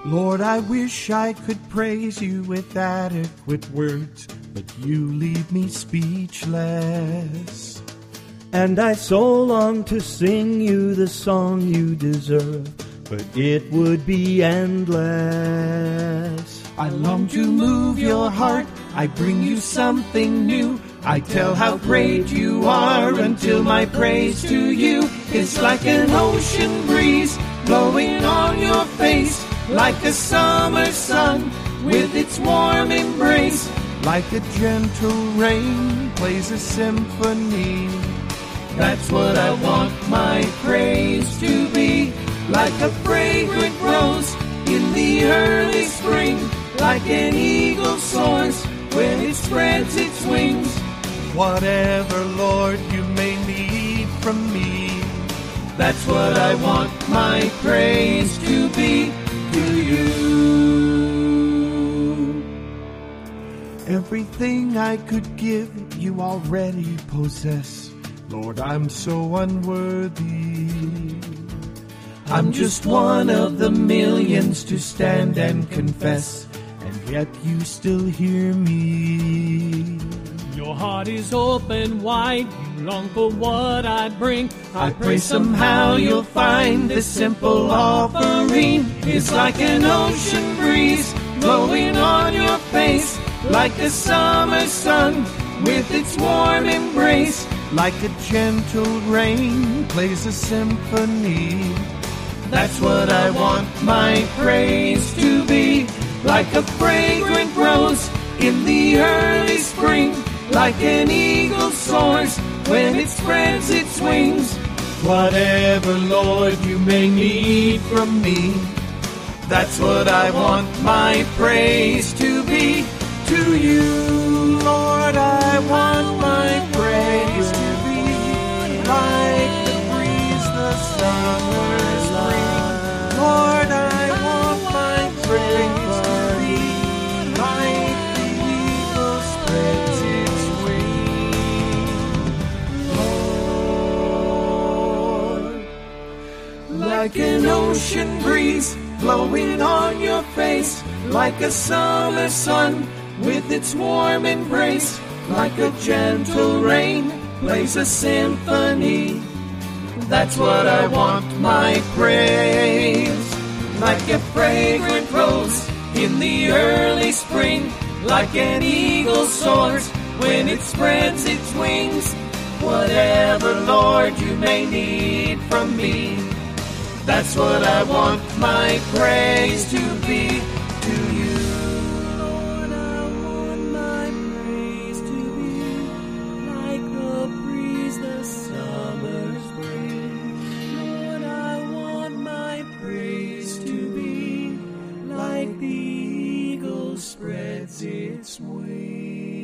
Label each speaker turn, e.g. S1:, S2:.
S1: Lord, I wish I could praise you with adequate words, but you leave me speechless.
S2: And I so long to sing you the song you deserve, but it would be endless.
S1: I long to move your heart, I bring you something new. I tell how great you are until my praise to you is like an ocean breeze blowing on your face, like a summer sun with its warm embrace, like a gentle rain plays a symphony. That's what I want my praise to be, like a fragrant rose in the early spring, like an eagle soars when it spreads its wings. Whatever, Lord, you may need from me, that's what I want my praise to be to you. Everything I could give, you already possess. Lord, I'm so unworthy. I'm just one of the millions to stand and confess, and yet you still hear me.
S3: Your heart is open wide, you long for what I bring.
S1: I pray somehow you'll find this simple offering is like an ocean breeze blowing on your face, like a summer sun with its warm embrace, like a gentle rain plays a symphony. That's what I want my praise to be, like a fragrant rose in the early spring, like an eagle soars when it spreads its wings. Whatever, Lord, you may need from me, that's what I want my praise to be to you. Lord, I want my praise to be like the breeze the summer spring. Lord, I want my praise to be like the eagle spreads its wings. Lord, like an ocean breeze blowing on your face, like a summer sun with its warm embrace, like a gentle rain plays a symphony. That's what I want my praise, like a fragrant rose in the early spring, like an eagle soars when it spreads its wings. Whatever, Lord, you may need from me, that's what I want my praise to be to you. Lord, I want my praise to be like the breeze the summer spring. Lord, I want my praise to be like the eagle spreads its wings.